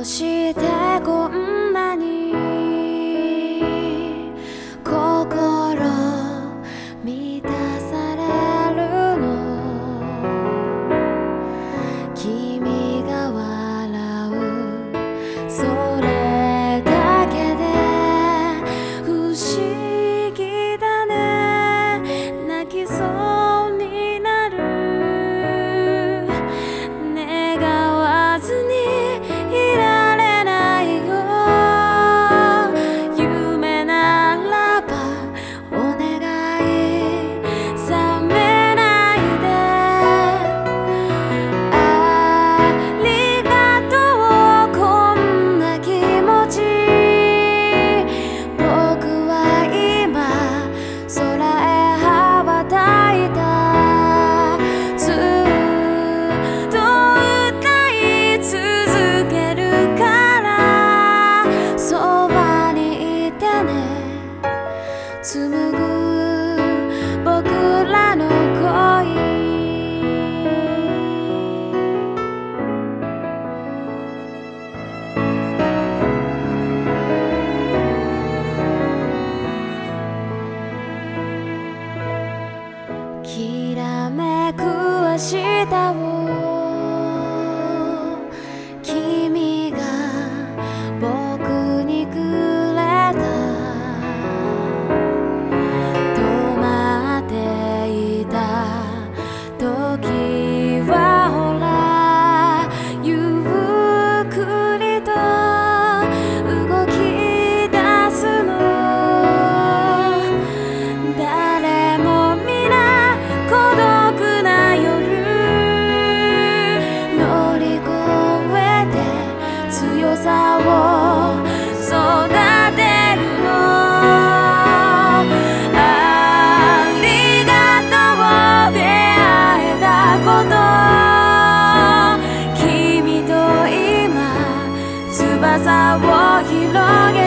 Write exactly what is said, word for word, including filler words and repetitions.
してこんなに心満たされるの？君が笑うそれだけで不思議だね。泣きそうになる。願わずにいられないよ。夢ならばお願い覚めないで。ありがとうこんな気持ち。僕は今空へ羽ばたいた。ずっと歌い続けるからそばにいてね。紡ぐ僕らの恋。きらめく明日を君が僕にくれた。止まっていた時はほらゆっくりと動き出すの。誰も皆孤独な夜乗り越えて強さを育てるの。ありがとう出会えたこと。君と今翼を広げ